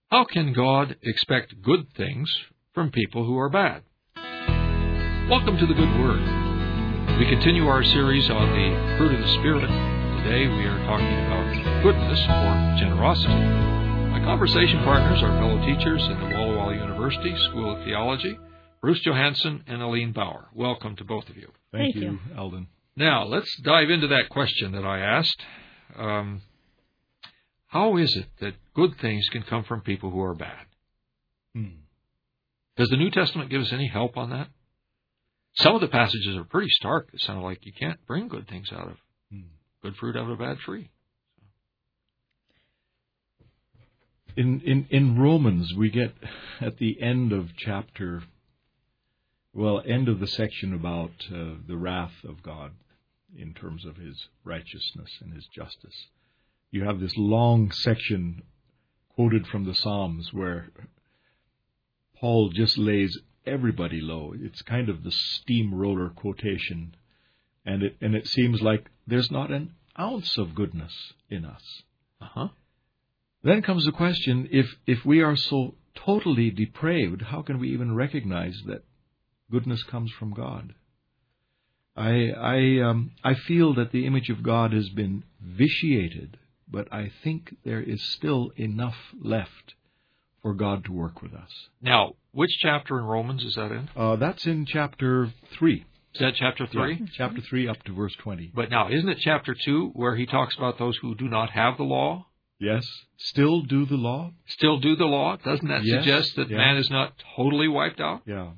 How can God expect good things from people who are bad? Welcome to the Good Word. We continue our series on the fruit of the Spirit. Today we are talking about goodness or generosity. My conversation partners are fellow teachers in the Walla Walla University School of Theology, Bruce Johansson and Aline Bauer. Welcome to both of you. Thank you, Eldon. Now, let's dive into that question that I asked. How is it that good things can come from people who are bad? Does the New Testament give us any help on that? Some of the passages are pretty stark. It sound like you can't bring good things out of good fruit out of a bad tree. In Romans, we get at the end of end of the section about the wrath of God in terms of His righteousness and His justice. You have this long section quoted from the Psalms where Paul just lays everybody low. It's kind of the steamroller quotation, and it seems like there's not an ounce of goodness in us. Then comes the question: if we are so totally depraved, how can we even recognize that goodness comes from God? I feel that the image of God has been vitiated, but I think there is still enough left for God to work with us. Now, which chapter in Romans is that in? That's in chapter 3. Is that chapter 3? Yeah, chapter 3 up to verse 20. But now, isn't it chapter 2 where he talks about those who do not have the law? Yes. Still do the law? Still do the law? Doesn't that suggest that man is not totally wiped out? Yeah.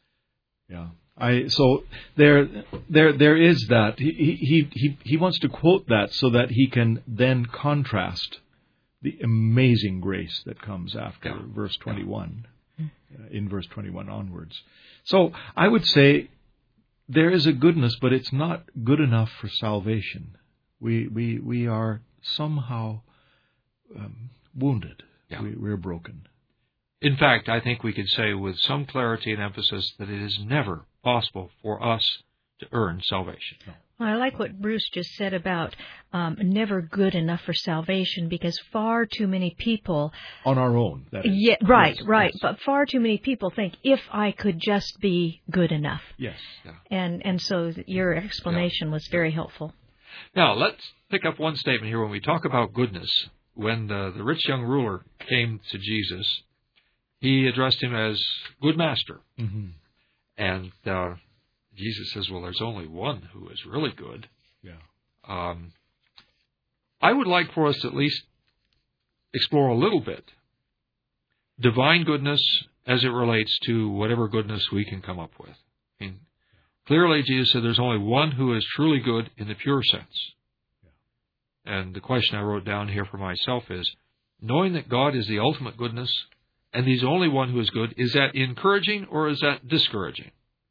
So there is that. He wants to quote that so that he can then contrast the amazing grace that comes after verse 21, in verse 21 onwards. So I would say there is a goodness, but it's not good enough for salvation. We are somehow wounded. Yeah. We're broken. In fact, I think we could say with some clarity and emphasis that it is never possible for us to earn salvation. No. Well, I like what Bruce just said about never good enough for salvation, because far too many people... On our own. That is. Yeah, right. Yes. But far too many people think, if I could just be good enough. Yes. Yeah. And so your explanation was very helpful. Now, let's pick up one statement here when we talk about goodness. When the rich young ruler came to Jesus, he addressed him as good master. Mm-hmm. And Jesus says, well, there's only one who is really good. Yeah. I would like for us to at least explore a little bit divine goodness as it relates to whatever goodness we can come up with. I mean, clearly Jesus said there's only one who is truly good in the pure sense. Yeah. And the question I wrote down here for myself is, knowing that God is the ultimate goodness and He's the only one who is good, is that encouraging or is that discouraging?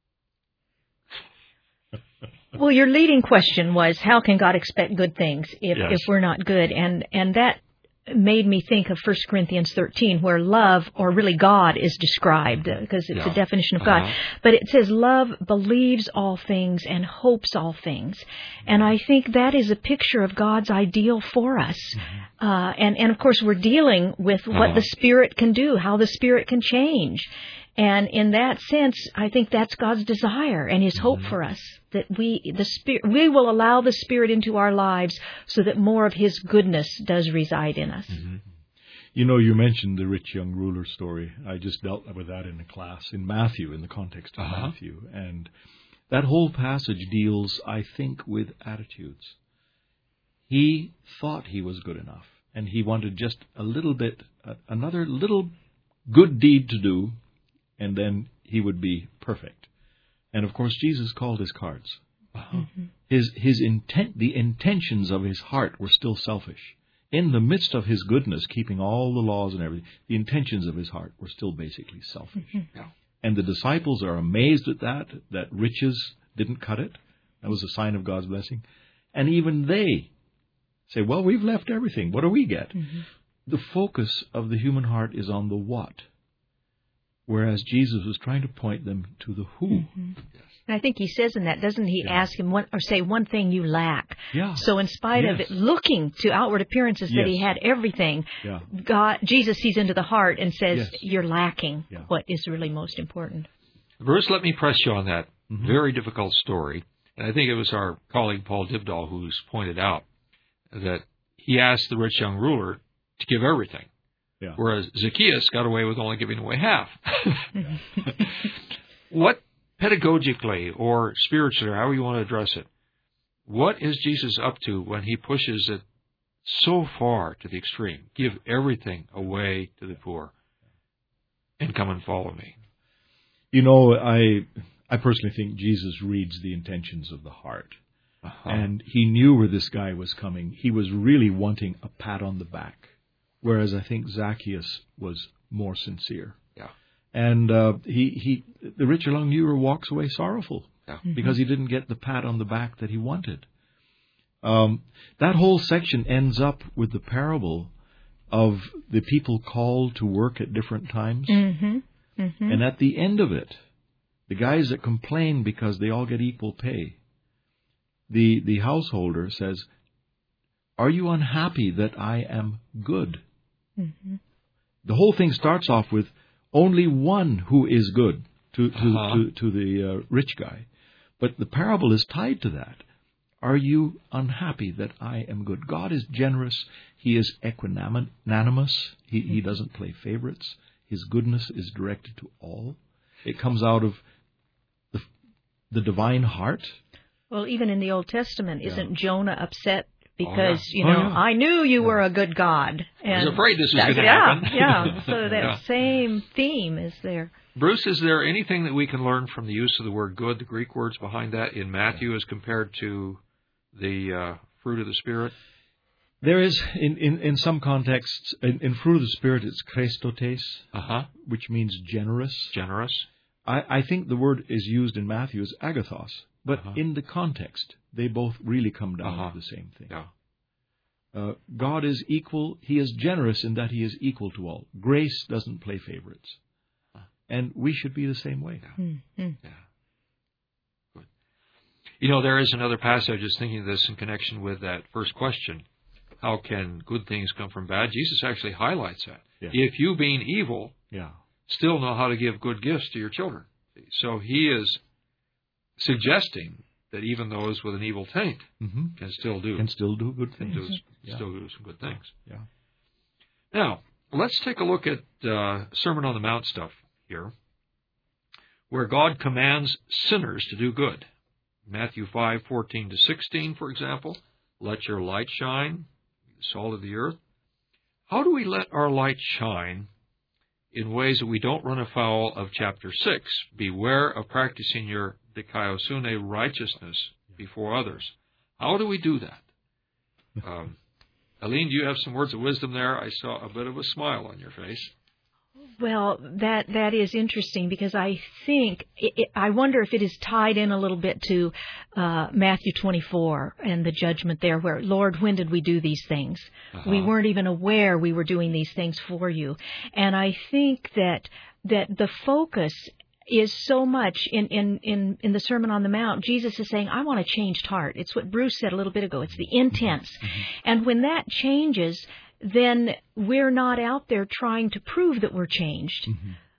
Well, your leading question was, how can God expect good things if we're not good? And that made me think of 1 Corinthians 13, where love, or really God, is described, because it's a definition of God. But it says, love believes all things and hopes all things. And I think that is a picture of God's ideal for us. And of course, we're dealing with what the Spirit can do, how the Spirit can change. And in that sense, I think that's God's desire and His hope for us, that we will allow the Spirit into our lives so that more of His goodness does reside in us. Mm-hmm. You know, you mentioned the rich young ruler story. I just dealt with that in a class in Matthew, in the context of Matthew. And that whole passage deals, I think, with attitudes. He thought he was good enough, and he wanted just a little bit, another little good deed to do, and then he would be perfect. And of course, Jesus called his cards. His intent, the intentions of his heart were still selfish. In the midst of his goodness, keeping all the laws and everything, the intentions of his heart were still basically selfish. And the disciples are amazed at that riches didn't cut it. That was a sign of God's blessing. And even they say, well, we've left everything. What do we get? The focus of the human heart is on the what. whereas Jesus was trying to point them to the who. Mm-hmm. Yes. And I think he says in that, doesn't he, ask him say one thing you lack. Yeah. So in spite of it looking to outward appearances that he had everything, Jesus sees into the heart and says, you're lacking what is really most important. Bruce, let me press you on that very difficult story. And I think it was our colleague Paul Dibdahl who's pointed out that he asked the rich young ruler to give everything, whereas Zacchaeus got away with only giving away half. What pedagogically or spiritually, however you want to address it, what is Jesus up to when he pushes it so far to the extreme? Give everything away to the poor and come and follow me. You know, I personally think Jesus reads the intentions of the heart. And he knew where this guy was coming. He was really wanting a pat on the back, whereas I think Zacchaeus was more sincere. Yeah. And the rich young ruler walks away sorrowful because he didn't get the pat on the back that he wanted. That whole section ends up with the parable of the people called to work at different times. Mm-hmm. Mm-hmm. And at the end of it, the guys that complain because they all get equal pay, the householder says, are you unhappy that I am good? Mm-hmm. The whole thing starts off with only one who is good to the rich guy. But the parable is tied to that. Are you unhappy that I am good? God is generous. He is equanimous. He doesn't play favorites. His goodness is directed to all. It comes out of the divine heart. Well, even in the Old Testament, isn't Jonah upset because, I knew you were a good God. And I was afraid this was going to happen. Yeah, so that same theme is there. Bruce, is there anything that we can learn from the use of the word good, the Greek words behind that, in Matthew as compared to the fruit of the Spirit? There is, in some contexts, in fruit of the Spirit, it's Christotes, which means generous. Generous. I think the word is used in Matthew as agathos, but in the context, they both really come down to the same thing. Yeah. God is equal. He is generous in that he is equal to all. Grace doesn't play favorites. And we should be the same way. Yeah. Good. You know, there is another passage, I was just thinking of this in connection with that first question. How can good things come from bad? Jesus actually highlights that. Yeah. If you, being evil, still know how to give good gifts to your children. So he is suggesting that even those with an evil taint can still do good things. Still do some good things. Yeah. Now, let's take a look at Sermon on the Mount stuff here, where God commands sinners to do good. Matthew 5:14-16, for example, let your light shine, the salt of the earth. How do we let our light shine in ways that we don't run afoul of chapter 6? Beware of practicing your dikaiosune righteousness before others. How do we do that? Aline, do you have some words of wisdom there? I saw a bit of a smile on your face. Well, that is interesting because I think, I wonder if it is tied in a little bit to Matthew 24 and the judgment there where, Lord, when did we do these things? We weren't even aware we were doing these things for you. And I think that the focus is so much in the Sermon on the Mount. Jesus is saying, I want a changed heart. It's what Bruce said a little bit ago. It's the intents. And when that changes, then we're not out there trying to prove that we're changed.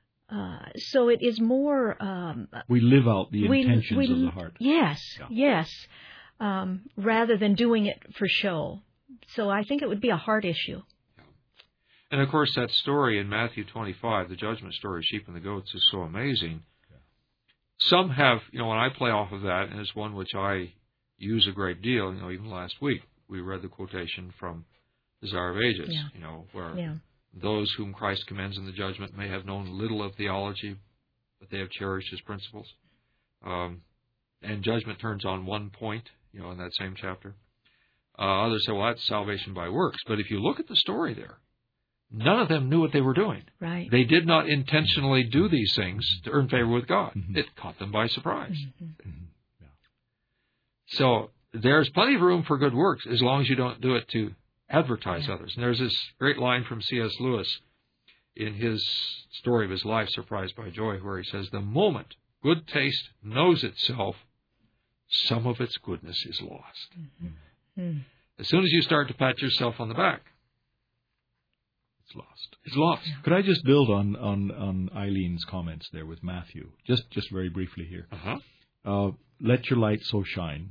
So it is more... we live out the intentions of the heart. Yes. Rather than doing it for show. So I think it would be a heart issue. And of course that story in Matthew 25, the judgment story, sheep and the goats, is so amazing. Some have, when I play off of that, and it's one which I use a great deal, even last week, we read the quotation from Desire of Ages, where those whom Christ commends in the judgment may have known little of theology, but they have cherished his principles. And judgment turns on one point, in that same chapter. Others say, well, that's salvation by works. But if you look at the story there, none of them knew what they were doing. Right. They did not intentionally do these things to earn favor with God. It caught them by surprise. So there's plenty of room for good works as long as you don't do it to advertise others. And there's this great line from C.S. Lewis. in his story of his life, Surprised by Joy, where he says, the moment good taste knows itself, some of its goodness is lost. Mm-hmm. As soon as you start to pat yourself on the back, it's lost. It's lost. Yeah. Could I just build on Eileen's comments there with Matthew, just very briefly here? Let your light so shine.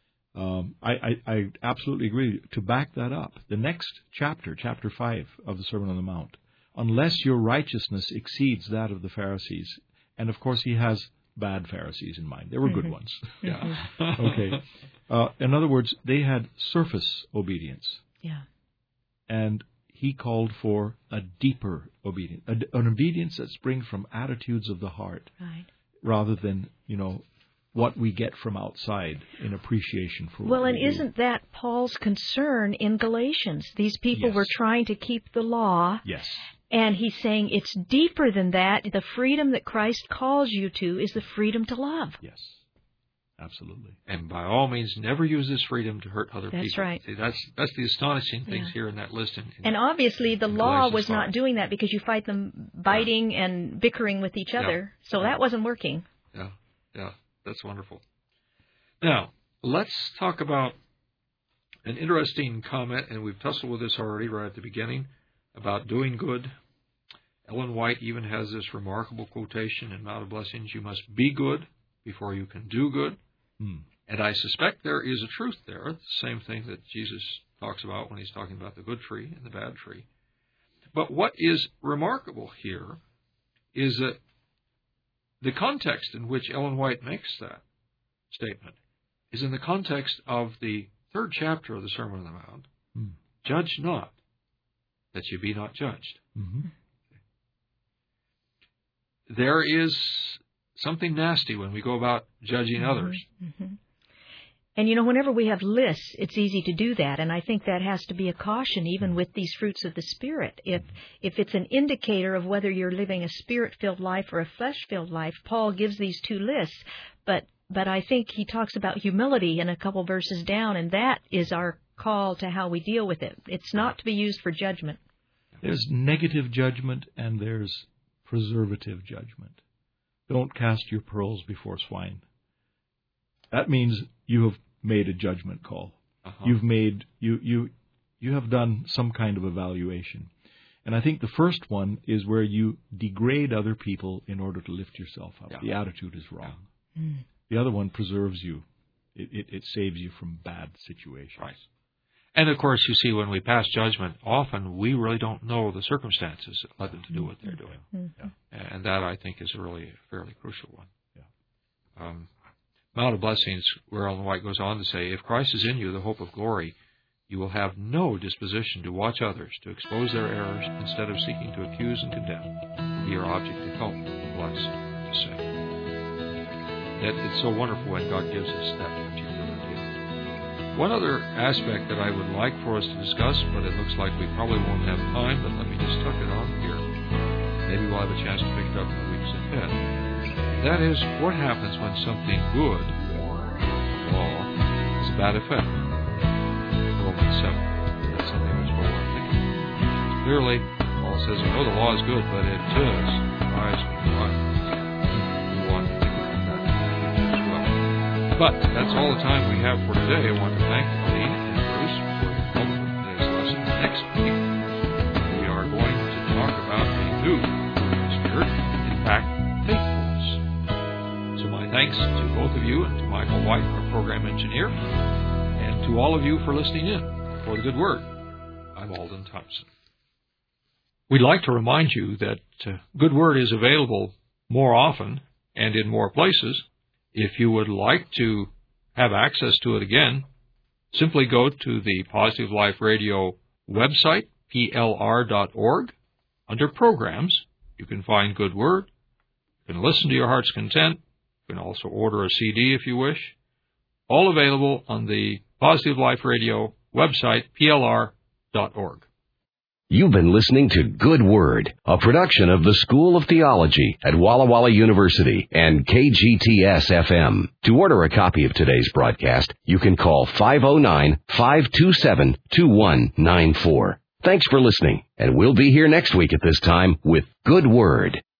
I absolutely agree. To back that up, the next chapter 5 of the Sermon on the Mount, unless your righteousness exceeds that of the Pharisees, and of course he has bad Pharisees in mind. There were good ones. Yeah. Okay. In other words, they had surface obedience. Yeah. And he called for a deeper obedience, an obedience that springs from attitudes of the heart, right, rather than, what we get from outside in appreciation for well, what and we do. Isn't that Paul's concern in Galatians? These people Yes. were trying to keep the law. Yes. And he's saying it's deeper than that. The freedom that Christ calls you to is the freedom to love. Yes. Absolutely. And by all means, never use this freedom to hurt other people. That's right. See, that's the astonishing things here in that list. And obviously the law Galatians was 5. not doing that, because you fight them biting and bickering with each other. So that wasn't working. Yeah. That's wonderful. Now, let's talk about an interesting comment, and we've tussled with this already right at the beginning, about doing good. Ellen White even has this remarkable quotation in Mount of Blessings, you must be good before you can do good. And I suspect there is a truth there, the same thing that Jesus talks about when he's talking about the good tree and the bad tree. But what is remarkable here is that the context in which Ellen White makes that statement is in the context of the 3rd chapter of the Sermon on the Mount. Judge not, that you be not judged. Mm-hmm. There is something nasty when we go about judging others. Mm-hmm. And whenever we have lists, it's easy to do that. And I think that has to be a caution, even with these fruits of the Spirit. If it's an indicator of whether you're living a Spirit-filled life or a flesh-filled life, Paul gives these 2 lists. But I think he talks about humility in a couple verses down, and that is our call to how we deal with it. It's not to be used for judgment. There's negative judgment and there's preservative judgment. Don't cast your pearls before swine. That means you have made a judgment call. You've made you have done some kind of evaluation. And I think the first one is where you degrade other people in order to lift yourself up. The attitude is wrong. The other one preserves you. It saves you from bad situations. Right. And of course, you see, when we pass judgment, often we really don't know the circumstances that led them to do what they're doing. And that, I think, is really a fairly crucial one. Mount of Blessings, where Ellen White goes on to say, if Christ is in you, the hope of glory, you will have no disposition to watch others, to expose their errors, instead of seeking to accuse and condemn. Be your object to help, bless, to save. It's so wonderful when God gives us that particular gift. One other aspect that I would like for us to discuss, but it looks like we probably won't have time, but let me just tuck it on here. Maybe we'll have a chance to pick it up in the weeks ahead. That is, what happens when something good, law, has a bad effect? Romans 7. That's something which we'll want to think about. Clearly, Paul says, we know the law is good, but it does rise from the fire. We want to think about that as well. But that's all the time we have for today. I want to thank Eileen and Bruce for your help with today's lesson. Next week, we are going to talk about a new Spirit, in fact, faithfulness. So my thanks to both of you and to Michael White, our program engineer, and to all of you for listening in. For the Good Word, I'm Alden Thompson. We'd like to remind you that Good Word is available more often and in more places. If you would like to have access to it again, simply go to the Positive Life Radio website, plr.org. Under Programs, you can find Good Word. You can listen to your heart's content. You can also order a CD if you wish. All available on the Positive Life Radio website, plr.org. You've been listening to Good Word, a production of the School of Theology at Walla Walla University and KGTS-FM. To order a copy of today's broadcast, you can call 509-527-2194. Thanks for listening, and we'll be here next week at this time with Good Word.